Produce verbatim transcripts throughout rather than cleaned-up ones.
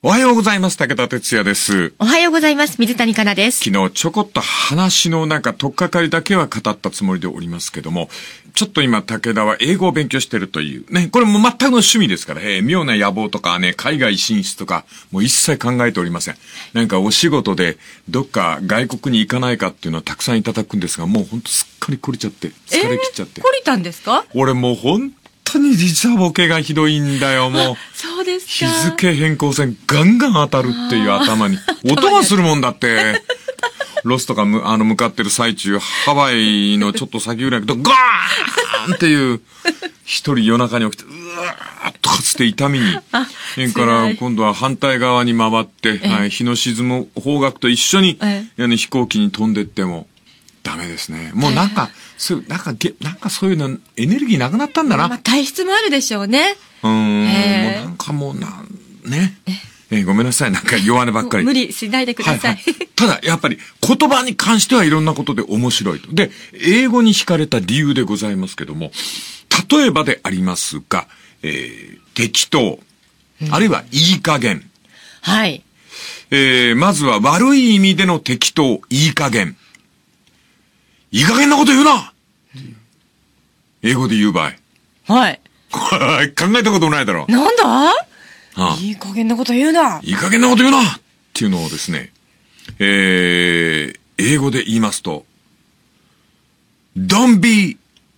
おはようございます。武田哲也です。 おはようございます。水谷香奈です。 昨日ちょこっと話のなんか取っかかりだけは語ったつもりでおりますけども、ちょっと今武田は英語を勉強してるというね、これも全くの趣味ですから、えー、妙な野望とかね、海外進出とかもう一切考えておりません。なんかお仕事でどっか外国に行かないかっていうのはたくさんいただくんですが、もうほんとすっかり懲りちゃって、疲れ切っちゃって。 えー、懲りたんですか？ 俺もう本当に時差ボケがひどいんだよ、もう。 そうですか。 日付変更線ガンガン当たるっていう頭に。音がするもんだって。ロスとかむ、あの、向かってる最中、ハワイのちょっと先ぐらいと、ガーンっていう、一人夜中に起きて、うわーっとかつて痛みに。それから今度は反対側に回って、はい、日の沈む方角と一緒に、あの飛行機に飛んでっても、ダメですね。もうなんか、そういう、なんか、なんかそういうの、エネルギーなくなったんだな。 まあ、体質もあるでしょうね。 うーん。もうなんかもうな、ね。えー、ごめんなさい。なんか弱音ばっかり。 無理しないでください。はいはい、 ただ、やっぱり言葉に関してはいろんなことで面白いと。で、英語に惹かれた理由でございますけども、例えばでありますが、えー、適当、うん、あるいはいい加減。 はい。 えー、まずは悪い意味での適当、いい加減。いい加減なこと言うな、うん、英語で言う場合。 はい。 考えたことないだろ。 なんだ、はあ、 いい加減なこと言うな。 いい加減なこと言うなっていうのをですね、えー、英語で言いますと、Don't be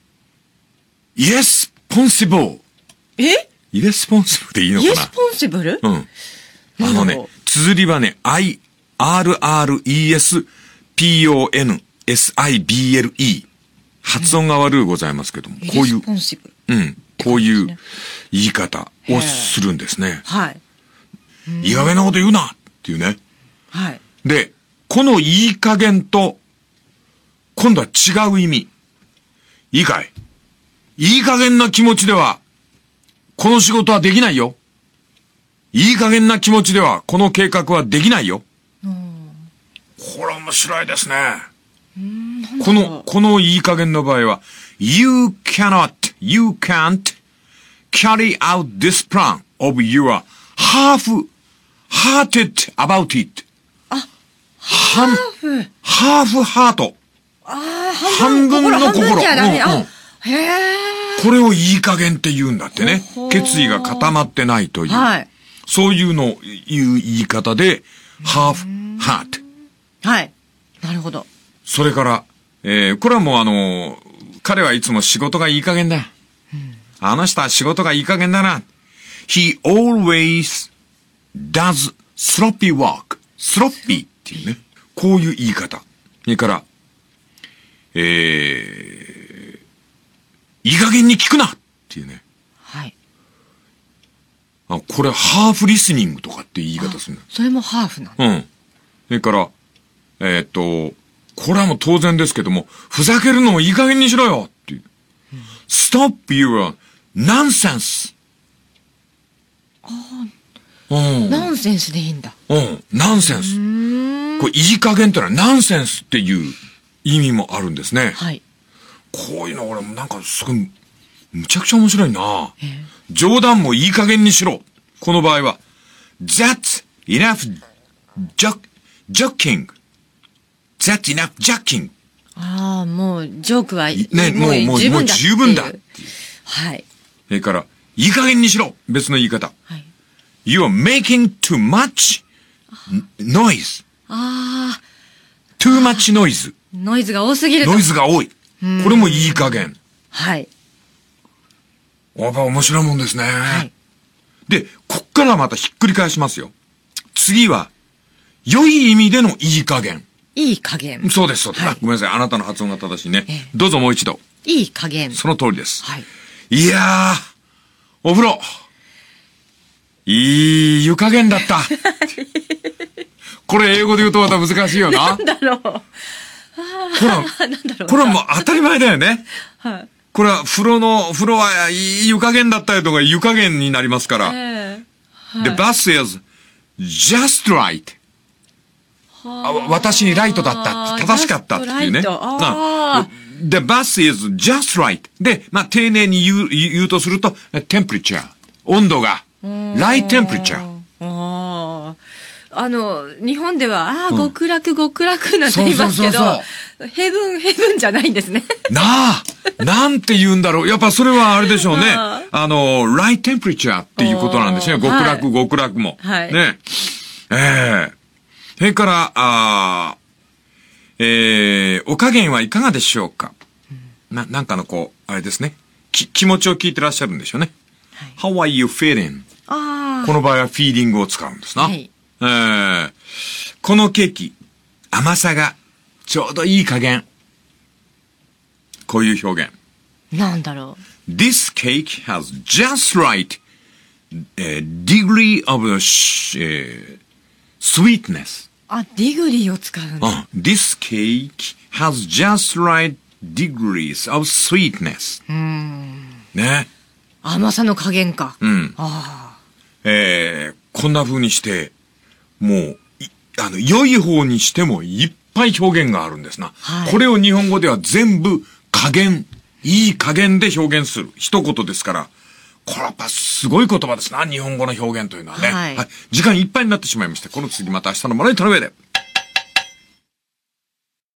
irresponsible。 え irresponsible でいいのかな？ irresponsible？ うん。あのね、綴りはね、I、アールアールイーエスピーオーエヌエスアイビーエルイー。発音が悪いございますけども、こういう、うん、こういう言い方をするんですね。 はい。 いい加減なこと言うなっていうね。 はい。 で、このいい加減と、今度は違う意味。いいかい？いい加減な気持ちでは、この仕事はできないよ。いい加減な気持ちでは、この計画はできないよ。うん、これ面白いですね。この、このいい加減の場合は、You cannot, you can't carry out this plan of your half-hearted about it. あ、ハーフ。 ハーフハート。 ああ、 半分の心。 心。うんうん、 へえ。これをいい加減って言うんだってね。決意が固まってないという。はい。そういうのを言う言い方で、half-heart。 はい。なるほど。 それから、えー、これはもうあの、彼はいつも仕事がいい加減だ。うん、あの人は仕事がいい加減だな。He always does sloppy work. sloppy っていうね。こういう言い方。それから、えー、いい加減に聞くなっていうね。 はい。 あ、これハーフリスニングとかって言い方するの。 それもハーフなの？ うん。それから、えー、っと、これはもう当然ですけども、ふざけるのをいい加減にしろよっていう。うん、Stop your nonsense. ああ、うん。ナンセンスでいいんだ。 うん。ナンセンス。これいい加減ってのはナンセンスっていう意味もあるんですね。 はい。 こういうの俺もなんかすごい、むちゃくちゃ面白いな。えー、冗談もいい加減にしろ。この場合は、That's enough joking.That's enough joking. ああ、もう、ジョークは、 ね、もう、もう、もう十分だ。 はい。 それから、いい加減にしろ。別の言い方。はい。You are making too much noise. ああ。 too much noise. ノイズが多すぎると。 ノイズが多い。これもいい加減。 はい。 やっぱ面白いもんですね。 はい。 で、こっからまたひっくり返しますよ。次は、良い意味でのいい加減。 いい加減。 そうです、そうです。はい、ごめんなさい。あなたの発音が正しいね。ええ、どうぞもう一度。 いい加減。 その通りです。 はい。 いやー、お風呂。いい湯加減だった。これ英語で言うとまた難しいよな。 なんだろう。 これは、これはもう当たり前だよね。はい。これは風呂の、風呂はいい湯加減だったりとか湯加減になりますから。えーはい、The bath is just right. 私にライトだった。正しかったっていうね。The bath is just right. で、まあ、丁寧に言う、言うとすると、temperature。温度が、light temperature。 あの、日本では、ああ、 うん極楽極楽なんて言いますけど、 そうそうそうヘブンヘブンじゃないんですね。 なあなんて言うんだろう。やっぱそれはあれでしょうね。 ああの、right temperature っていうことなんですね。 おー極楽、 はい極楽も。 はいね。ええそれから、あえー、お加減はいかがでしょうか、うん、な、なんかのこう、あれですね。き、気持ちを聞いてらっしゃるんでしょうね。はい、How are you feeling? ああ。 この場合はフィーリングを使うんですな。 はい、 えー、このケーキ、甘さがちょうどいい加減。こういう表現。 なんだろう。This cake has just right、uh, degree of、uh, sweetness. あ、ディグリーを使うんだ。 Uh, this cake has just right degrees of sweetness. うーん。 ね。 甘さの加減か。 うん。 ああ。 えー、こんな風にして、もう、あの、良い方にしてもいっぱい表現があるんですな。はい、これを日本語では全部加減、いい加減で表現する。一言ですから。これはやっぱすごい言葉ですな。日本語の表現というのはね。はい。はい、時間いっぱいになってしまいました。この次また明日のまな板の上で。